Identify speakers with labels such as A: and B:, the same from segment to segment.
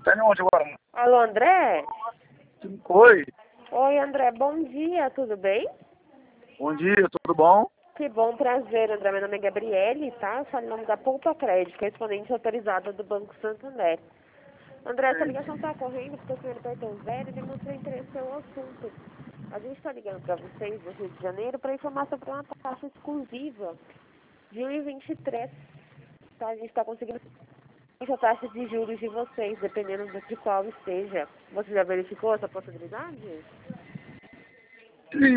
A: Tá onde agora?
B: Alô, André?
A: Oi,
B: Oi, André, bom dia, tudo bem?
A: bom dia, tudo bom?
B: Que bom, prazer, André. Meu nome é Gabriele, tá? Eu falo em nome da Poupa Crédito, correspondente autorizada do Banco Santander. André, essa ligação está correndo porque o senhor apertou zero e demonstrou interesse ao assunto. A gente está ligando para vocês do Rio de Janeiro para informar sobre uma taxa exclusiva de 1,23. Tá? A gente está conseguindo a taxa de juros de vocês, dependendo de qual esteja. Você já verificou essa possibilidade?
A: Sim,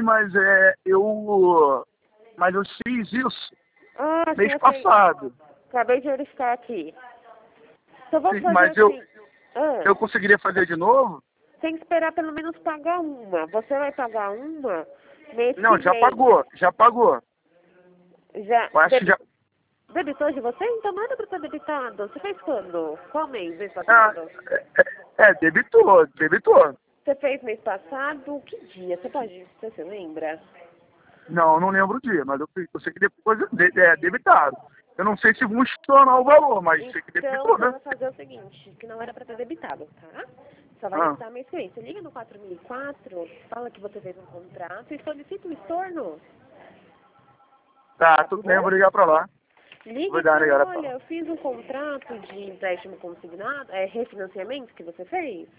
A: mas eu fiz isso
B: Ah, sim,
A: mês
B: eu sei.
A: passado.
B: Acabei de verificar aqui. Então vamos
A: Sim,
B: fazer
A: mas eu,
B: assim. Ah,
A: eu conseguiria fazer de novo?
B: tem que esperar pelo menos pagar uma. Você vai pagar uma mês que
A: Não, já
B: vem.
A: pagou, já pagou.
B: Já
A: Eu acho que já.
B: debitou de você? Então manda para ser debitado. Você fez quando? Qual mês? Mês
A: Ah,
B: passado?
A: debitou, debitou.
B: Você fez mês passado? Que dia? Você se lembra?
A: Não, eu não lembro o dia, mas eu sei que depois debitaram. Eu não sei se vão estornar o valor, mas sei que
B: Então,
A: debitou,
B: você
A: né?
B: vai fazer o seguinte, que não era para ter debitado, tá? Só vai
A: Ah,
B: debitar mês que vem. Você liga no 4004, fala que você fez um contrato e solicita um estorno,
A: tá,
B: tá
A: tudo bem, eu
B: bom?
A: vou ligar pra lá.
B: Liga
A: Vou
B: e
A: dar uma
B: fala,
A: ligada pra
B: olha,
A: lá.
B: eu fiz um contrato de empréstimo consignado, refinanciamento que você fez?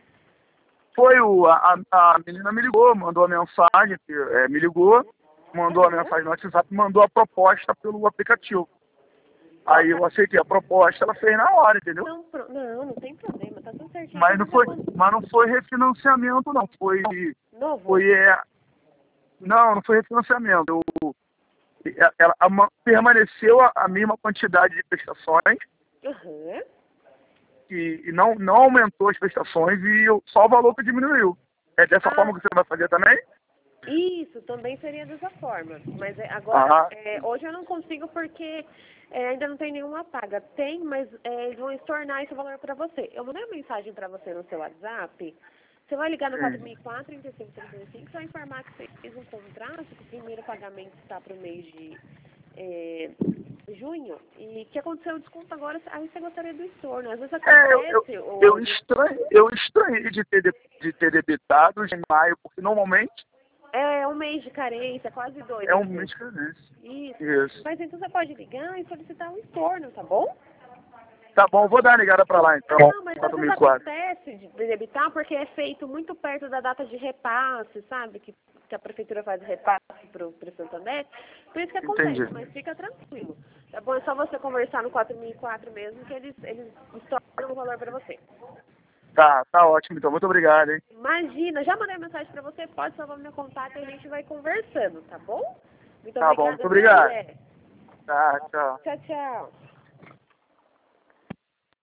A: A menina me ligou, mandou a mensagem, me ligou, mandou a
B: Aham.
A: mensagem no WhatsApp, mandou a proposta pelo aplicativo.
B: Ó,
A: Aí eu aceitei a proposta, ela fez na hora, entendeu?
B: então, não tem problema, tá tudo certinho.
A: Mas
B: Então
A: não
B: você já
A: foi, mas não foi refinanciamento, não.
B: novo?
A: Foi, não, não foi refinanciamento. Permaneceu a mesma quantidade de prestações
B: Aham.
A: e não aumentou as prestações só o valor que diminuiu. É dessa
B: Ah,
A: forma que você vai fazer também?
B: isso também seria dessa forma. Mas agora,
A: Ah,
B: hoje eu não consigo porque ainda não tem nenhuma paga. Tem, mas eles vão estornar esse valor para você. Eu mandei uma mensagem para você no seu WhatsApp. Você vai ligar no
A: sim.
B: 4004 3535, vai informar que você fez um contrato, que o primeiro pagamento está para o mês de junho, e que aconteceu o desconto agora, aí você gostaria do estorno. Às vezes acontece
A: Eu estranhei de ter debitado em maio, porque normalmente
B: um mês de carência, quase dois,
A: é um
B: assim.
A: mês de carência.
B: Isso.
A: Isso.
B: Mas então você pode ligar e solicitar um estorno, tá bom?
A: Tá bom, vou dar uma ligada pra lá então.
B: Não, mas às vezes
A: 4004.
B: acontece de debitar porque é feito muito perto da data de repasse, sabe? Que a prefeitura faz o repasse pro Santander. Por isso que acontece,
A: Entendi.
B: mas fica tranquilo. Tá bom? É só você conversar no 4004 mesmo que eles estornam o valor pra você.
A: Tá ótimo então. Muito obrigado, hein?
B: Imagina, já mandei mensagem pra você, pode salvar meu contato e a gente vai conversando, tá bom? Muito
A: Tá bom, muito
B: obrigada, viu,
A: obrigado.
B: André?
A: Tá, tchau.
B: Tchau, tchau.